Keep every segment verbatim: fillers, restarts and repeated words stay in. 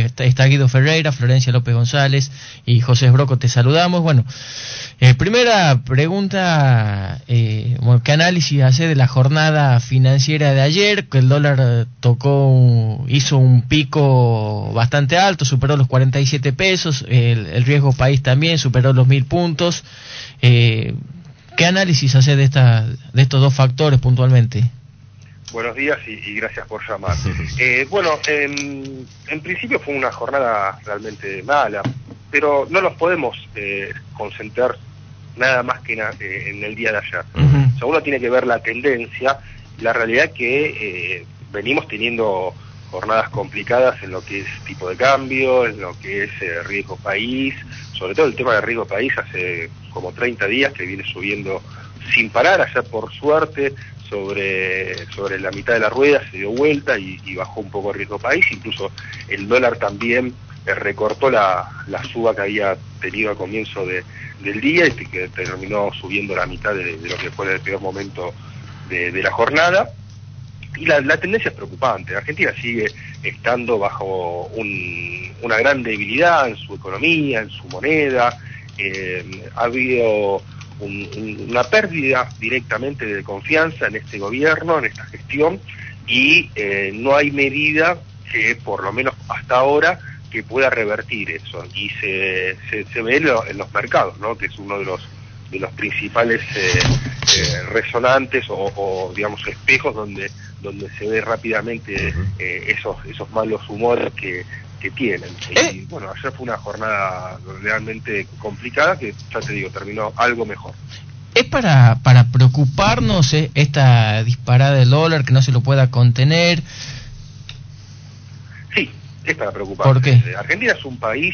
está, está Guido Ferreira, Florencia López González y José Esbroco, te saludamos. Bueno, eh, primera pregunta, eh, bueno, ¿qué análisis hace de la jornada financiera de ayer? Que el dólar tocó, hizo un pico bastante alto, superó los cuarenta y siete pesos, el, el riesgo país también superó los mil puntos. Eh, ¿Qué análisis hace de, esta, de estos dos factores puntualmente? Buenos días y, y gracias por llamar. Eh, bueno, en, en principio fue una jornada realmente mala, pero no nos podemos eh, concentrar nada más que en, eh, en el día de ayer. Uh-huh. O sea, uno tiene que ver la tendencia, la realidad que eh, venimos teniendo jornadas complicadas en lo que es tipo de cambio, en lo que es eh, riesgo país, sobre todo el tema de riesgo país hace como treinta días que viene subiendo sin parar. Ayer por suerte sobre sobre la mitad de la rueda se dio vuelta y, y bajó un poco el riesgo país, incluso el dólar también eh, recortó la, la suba que había tenido al comienzo de, del día y que terminó subiendo la mitad de, de lo que fue el peor momento de, de la jornada. Y la, la tendencia es preocupante. Argentina sigue estando bajo un, una gran debilidad en su economía, en su moneda. Eh, ha habido un, un, una pérdida directamente de confianza en este gobierno, en esta gestión, y eh, no hay medida que, por lo menos hasta ahora, que pueda revertir eso. Y se, se, se ve en, lo, en los mercados, ¿no? Que es uno de los de los principales eh, eh, resonantes o, o digamos espejos donde donde se ve rápidamente eh, esos esos malos humores que, que tienen. Y bueno, ayer fue una jornada realmente complicada que, ya te digo, terminó algo mejor. ¿Es para, para preocuparnos eh, esta disparada del dólar, que no se lo pueda contener? Sí, es para preocuparnos. ¿Por qué? Argentina es un país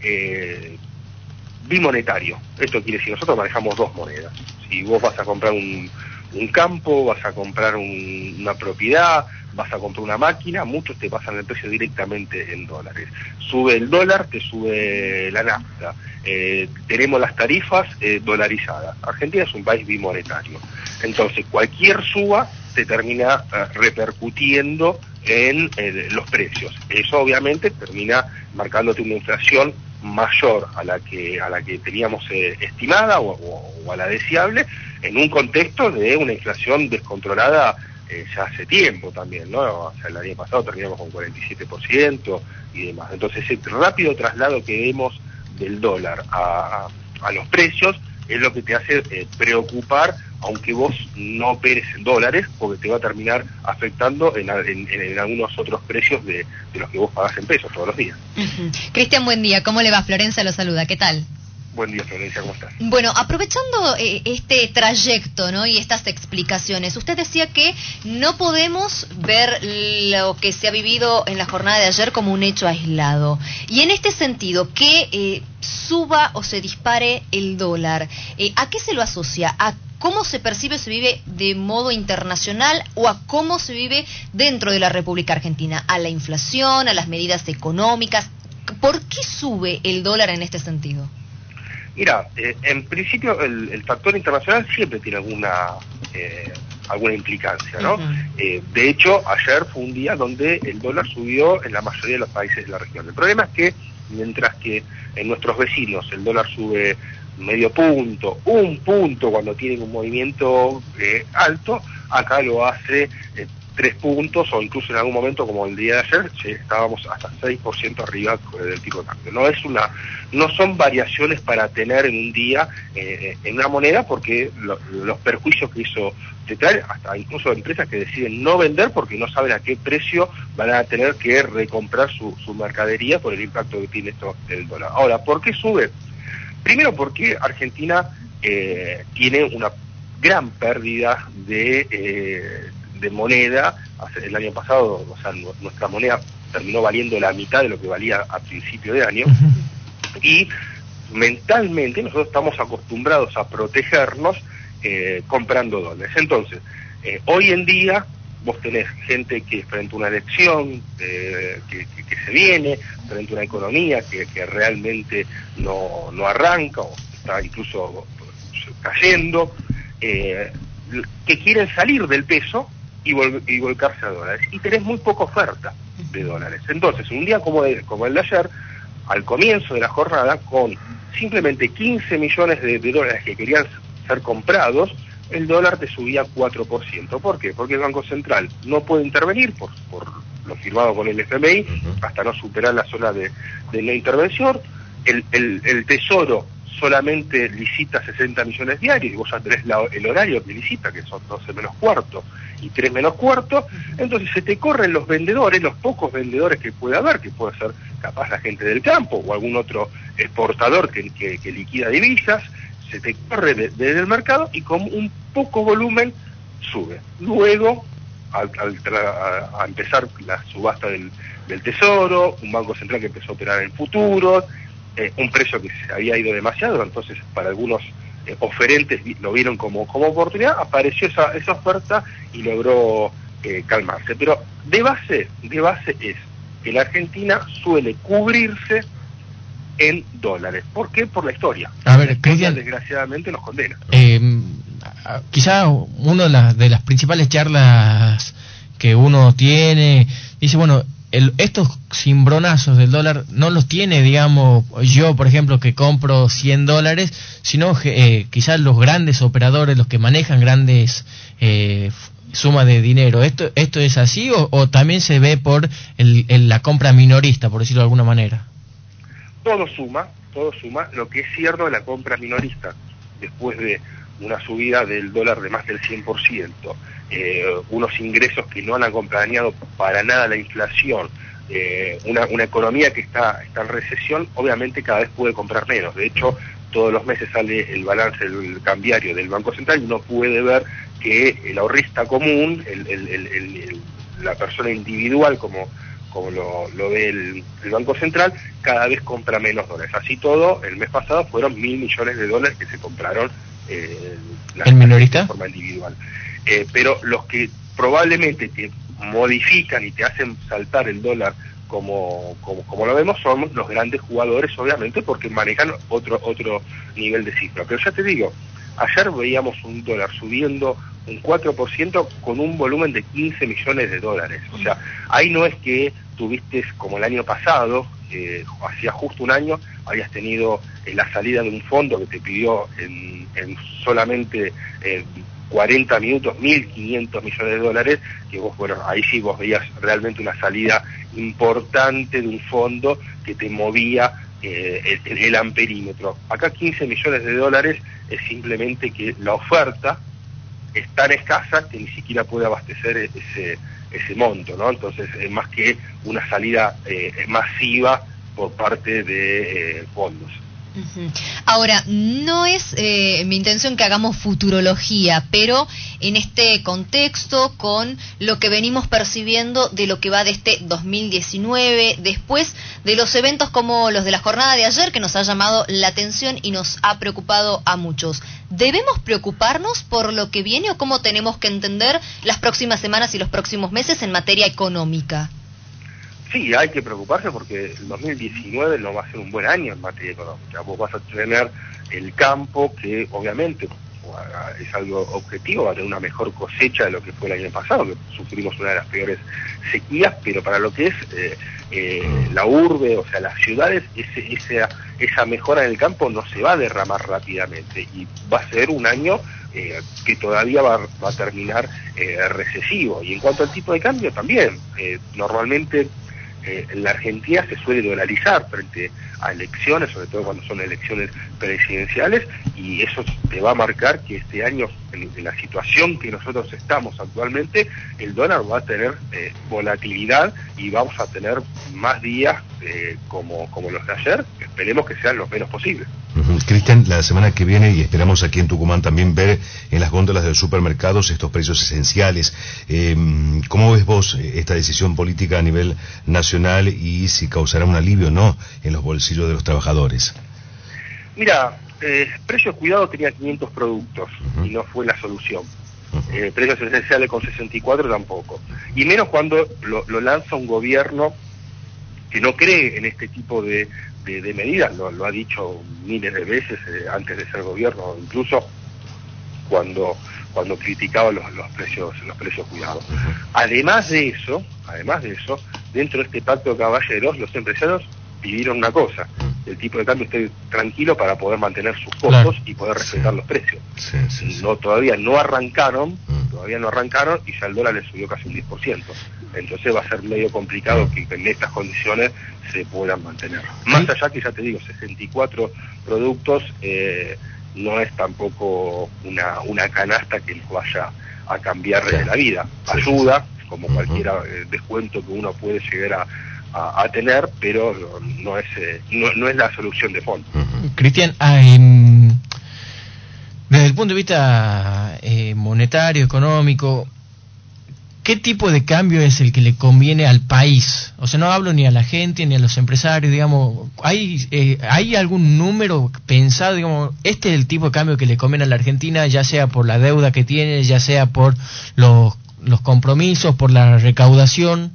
eh, bimonetario. Esto quiere decir, nosotros manejamos dos monedas. Si vos vas a comprar un, un campo, vas a comprar un, una propiedad, vas a comprar una máquina, muchos te pasan el precio directamente en dólares. Sube el dólar, te sube la nafta. Eh, tenemos las tarifas eh, dolarizadas. Argentina es un país bimonetario. Entonces, cualquier suba te termina eh, repercutiendo en eh, los precios. Eso obviamente termina marcándote una inflación mayor a la que a la que teníamos eh, estimada o, o, o a la deseable, en un contexto de una inflación descontrolada eh, ya hace tiempo también, ¿no? O sea, el año pasado terminamos con cuarenta y siete por ciento y demás. Entonces, ese rápido traslado que vemos del dólar a, a los precios es lo que te hace eh, preocupar, aunque vos no operes en dólares, porque te va a terminar afectando en, en, en algunos otros precios de, de los que vos pagás en pesos todos los días. Uh-huh. Cristian, buen día. ¿Cómo le va? Florencia lo saluda. ¿Qué tal? Buen día, Florencia, ¿cómo estás? Bueno, aprovechando eh, este trayecto, ¿no? Y estas explicaciones, usted decía que no podemos ver lo que se ha vivido en la jornada de ayer como un hecho aislado. Y en este sentido, que eh, suba o se dispare el dólar, eh, ¿a qué se lo asocia? ¿A cómo se percibe o se vive de modo internacional o a cómo se vive dentro de la República Argentina? ¿A la inflación, a las medidas económicas? ¿Por qué sube el dólar en este sentido? Mira, eh, en principio el, el factor internacional siempre tiene alguna eh, alguna implicancia, ¿no? Uh-huh. Eh, de hecho, ayer fue un día donde el dólar subió en la mayoría de los países de la región. El problema es que, mientras que en nuestros vecinos el dólar sube medio punto, un punto cuando tienen un movimiento eh, alto, acá lo hace eh, tres puntos o incluso en algún momento como el día de ayer sí, estábamos hasta seis por ciento arriba del tipo de cambio. No es una, no son variaciones para tener en un día eh, en una moneda, porque lo, los perjuicios que eso te trae, hasta incluso empresas que deciden no vender porque no saben a qué precio van a tener que recomprar su, su mercadería por el impacto que tiene esto el dólar. Ahora, ¿por qué sube? Primero porque Argentina eh, tiene una gran pérdida de eh, de moneda. El año pasado, o sea, nuestra moneda terminó valiendo la mitad de lo que valía a principio de año, y mentalmente nosotros estamos acostumbrados a protegernos eh, comprando dólares. Entonces, eh, hoy en día vos tenés gente que frente a una elección eh, que, que, que se viene, frente a una economía que, que realmente no, no arranca o está incluso cayendo, eh, que quieren salir del peso y, vol y volcarse a dólares, y tenés muy poca oferta. de dólares. Entonces, un día como el, como el de ayer, al comienzo de la jornada, con simplemente quince millones de, de dólares que querían ser comprados, el dólar te subía cuatro por ciento. ¿Por qué? Porque el Banco Central no puede intervenir por, por lo firmado con el F M I, uh-huh, hasta no superar la zona de, de no intervención. El, el, el Tesoro solamente licita sesenta millones diarios, y vos ya tenés la, el horario que licita, que son doce menos cuarto y tres menos cuarto, entonces se te corren los vendedores, los pocos vendedores que puede haber, que puede ser capaz la gente del campo o algún otro exportador que, que, que liquida divisas, se te corre desde de, de el mercado y con un poco volumen sube. Luego, al, al, a, a empezar la subasta del, del Tesoro, un Banco Central que empezó a operar en futuros, eh, un precio que se había ido demasiado, entonces para algunos eh, oferentes lo vieron como, como oportunidad, apareció esa, esa oferta y logró eh, calmarse. Pero de base, de base es que la Argentina suele cubrirse en dólares. ¿Por qué? Por la historia. A ver, la historia, Cristian, desgraciadamente nos condena. Eh, quizá una de las, de las principales charlas que uno tiene, dice, bueno, el, estos cimbronazos del dólar no los tiene, digamos, yo, por ejemplo, que compro cien dólares, sino eh, quizás los grandes operadores, los que manejan grandes eh, sumas de dinero. ¿Esto esto es así o, o también se ve por el, el, la compra minorista, por decirlo de alguna manera? Todo suma, todo suma. Lo que es cierto de la compra minorista, después de una subida del dólar de más del cien por ciento, eh, unos ingresos que no han acompañado para nada la inflación, eh, una, una economía que está, está en recesión, obviamente cada vez puede comprar menos. De hecho, todos los meses sale el balance del cambiario del Banco Central y uno puede ver que el ahorrista común, el, el, el, el, el, la persona individual como... como lo, lo ve el, el Banco Central, cada vez compra menos dólares. Así todo, el mes pasado fueron mil millones de dólares que se compraron eh, las ¿el minorista? De forma individual. Eh, pero los que probablemente te modifican y te hacen saltar el dólar como, como, como lo vemos son los grandes jugadores, obviamente, porque manejan otro, otro nivel de cifra. Pero ya te digo, ayer veíamos un dólar subiendo un cuatro por ciento con un volumen de quince millones de dólares. O sea, ahí no es que tuviste, como el año pasado, eh, hacía justo un año, habías tenido eh, la salida de un fondo que te pidió en, en solamente eh, cuarenta minutos mil quinientos millones de dólares, que vos, bueno, ahí sí vos veías realmente una salida importante de un fondo que te movía eh, el, el amperímetro. Acá quince millones de dólares es simplemente que la oferta es tan escasa que ni siquiera puede abastecer ese ese monto, ¿no? Entonces es más que una salida eh, masiva por parte de eh, fondos. Uh-huh. Ahora, no es eh, mi intención que hagamos futurología, pero en este contexto, con lo que venimos percibiendo de lo que va de este dos mil diecinueve, después de los eventos como los de la jornada de ayer, que nos ha llamado la atención y nos ha preocupado a muchos, ¿debemos preocuparnos por lo que viene o cómo tenemos que entender las próximas semanas y los próximos meses en materia económica? Sí, hay que preocuparse porque el dos mil diecinueve no va a ser un buen año en materia económica. Vos vas a tener el campo que obviamente es algo objetivo, va a tener una mejor cosecha de lo que fue el año pasado, que sufrimos una de las peores sequías, pero para lo que es eh, eh, la urbe, o sea, las ciudades, ese, esa, esa mejora en el campo no se va a derramar rápidamente y va a ser un año eh, que todavía va, va a terminar eh, recesivo. Y en cuanto al tipo de cambio también, eh, normalmente Eh, en la Argentina se suele dolarizar frente a elecciones, sobre todo cuando son elecciones presidenciales, y eso te va a marcar que este año, en, en la situación que nosotros estamos actualmente, el dólar va a tener eh, volatilidad y vamos a tener más días eh, como, como los de ayer, que esperemos que sean los menos posibles. Uh-huh. Cristian, la semana que viene, y esperamos aquí en Tucumán también ver en las góndolas de los supermercados estos precios esenciales. Eh, ¿Cómo ves vos esta decisión política a nivel nacional y si causará un alivio o no en los bolsillos de los trabajadores? Mira, eh, Precios Cuidados tenía quinientos productos uh-huh. y no fue la solución. Uh-huh. Eh, precios esenciales con sesenta y cuatro tampoco. Y menos cuando lo, lo lanza un gobierno que no cree en este tipo de, de, de medidas, lo, lo ha dicho miles de veces eh, antes de ser gobierno, incluso cuando cuando criticaba los, los precios los precios cuidados. Además de eso, además de eso, dentro de este pacto de caballeros, los empresarios pidieron una cosa: el tipo de cambio esté tranquilo para poder mantener sus costos, claro, y poder respetar, sí, los precios. Sí, sí, sí. No, todavía no arrancaron, mm. todavía no arrancaron y ya el dólar le subió casi un diez por ciento. Entonces va a ser medio complicado mm. que en estas condiciones se puedan mantener. Más allá que, ya te digo, sesenta y cuatro productos, eh, no es tampoco una, una canasta que les vaya a cambiar, sí, la vida. Ayuda, como uh-huh, cualquier eh, descuento que uno puede llegar a, a, a tener, pero no es eh, no, no es la solución de fondo. Uh-huh. Cristian, um, desde el punto de vista eh, monetario, económico, ¿qué tipo de cambio es el que le conviene al país? O sea, no hablo ni a la gente ni a los empresarios, digamos. ¿Hay eh, hay algún número pensado, digamos, este es el tipo de cambio que le conviene a la Argentina, ya sea por la deuda que tiene, ya sea por los, los compromisos, por la recaudación?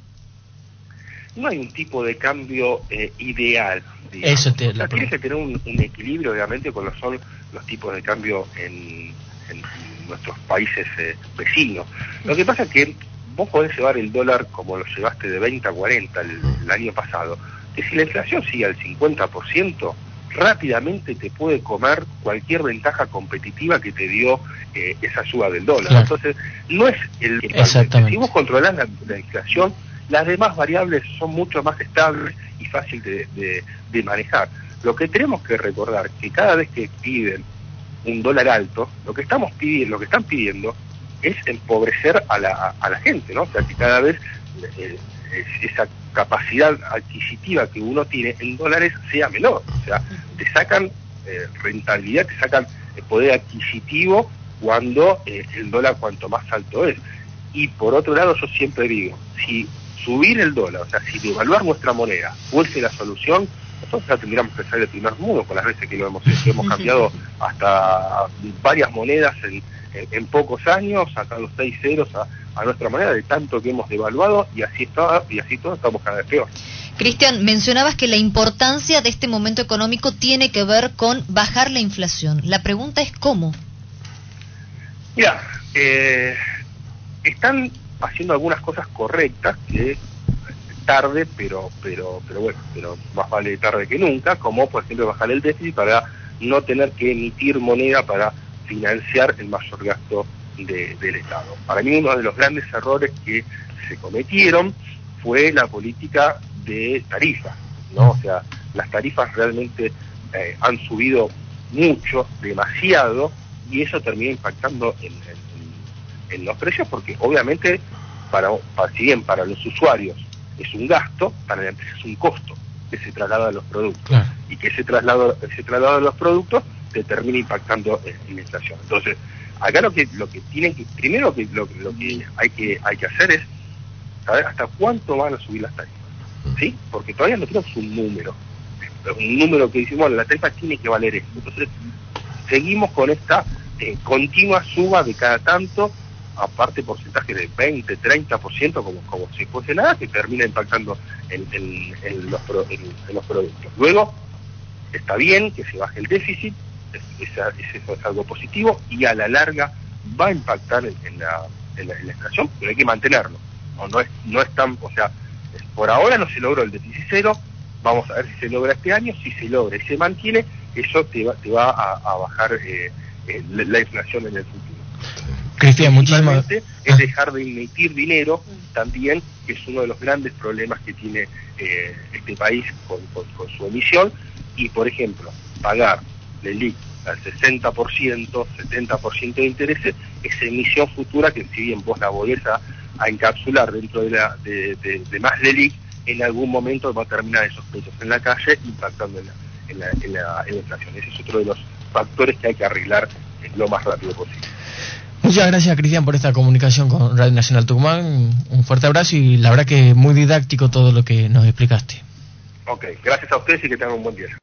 No hay un tipo de cambio eh, ideal, digamos. Eso te, o sea, tienes que tener un, un equilibrio, obviamente, con los, son los tipos de cambio en, en nuestros países eh, vecinos. Lo que pasa es que vos podés llevar el dólar como lo llevaste de veinte a cuarenta el, el año pasado, que si la inflación sigue al cincuenta por ciento, rápidamente te puede comer cualquier ventaja competitiva que te dio eh, esa suba del dólar. Claro. Entonces, no es el... Exactamente. Si vos controlás la, la inflación, las demás variables son mucho más estables y fáciles de, de, de manejar. Lo que tenemos que recordar que cada vez que piden un dólar alto, lo que estamos pidiendo, lo que están pidiendo es empobrecer a la, a la gente, ¿no? O sea, que cada vez eh, esa capacidad adquisitiva que uno tiene en dólares sea menor. O sea, te sacan eh, rentabilidad, te sacan eh, poder adquisitivo cuando eh, el dólar cuanto más alto es. Y por otro lado, yo siempre digo, si subir el dólar, o sea, si devaluar nuestra moneda fuese la solución, nosotros ya tendríamos que ser el primer mundo con las veces que lo hemos hecho. Hemos cambiado hasta varias monedas en, en, en pocos años, sacado seis ceros a, a nuestra moneda de tanto que hemos devaluado, y así está, y así todo estamos cada vez peor. Cristian, mencionabas que la importancia de este momento económico tiene que ver con bajar la inflación. La pregunta es ¿cómo? Mira, eh, están haciendo algunas cosas correctas que tarde, pero pero pero bueno, pero más vale tarde que nunca, como por ejemplo bajar el déficit para no tener que emitir moneda para financiar el mayor gasto de, del Estado. Para mí uno de los grandes errores que se cometieron fue la política de tarifas, ¿no? O sea, las tarifas realmente eh, han subido mucho, demasiado, y eso termina impactando en, en, en los precios, porque obviamente para, para si bien para los usuarios es un gasto, para la empresa es un costo que se traslada a los productos. Claro. Y que ese traslado, ese traslado de los productos te termina impactando en, en la inflación. Entonces, acá lo que lo que tienen que, primero que lo, lo que hay que hay que hacer es saber hasta cuánto van a subir las tarifas, ¿sí? Porque todavía no tenemos un número, un número que decimos, bueno, la tarifa tiene que valer esto. Entonces, seguimos con esta eh, continua suba de cada tanto, aparte porcentaje de veinte, treinta por ciento, como, como si fuese nada, que termina impactando en, en, en, los, pro, en, en los productos. Luego, está bien que se baje el déficit, es, es, eso es algo positivo, y a la larga va a impactar en, en, la, en, la, en la inflación, pero hay que mantenerlo. No, no, es, no es tan, o sea, por ahora no se logró el déficit cero, vamos a ver si se logra este año, si se logra y se mantiene, eso te va, te va a, a bajar eh, eh, la inflación en el futuro. Cristian, muchísimas es dejar de emitir dinero también, que es uno de los grandes problemas que tiene eh, este país con, con, con su emisión, y por ejemplo, pagar el L I C al sesenta por ciento, setenta por ciento de intereses, esa emisión futura que si bien vos la volvés a, a encapsular dentro de, la, de, de, de más L I C, en algún momento va a terminar esos precios en la calle, impactando en la, en la, en la, en la inflación. Ese es otro de los factores que hay que arreglar eh, lo más rápido posible. Muchas gracias, Cristian, por esta comunicación con Radio Nacional Tucumán. Un fuerte abrazo y la verdad que muy didáctico todo lo que nos explicaste. Ok, gracias a ustedes y que tengan un buen día.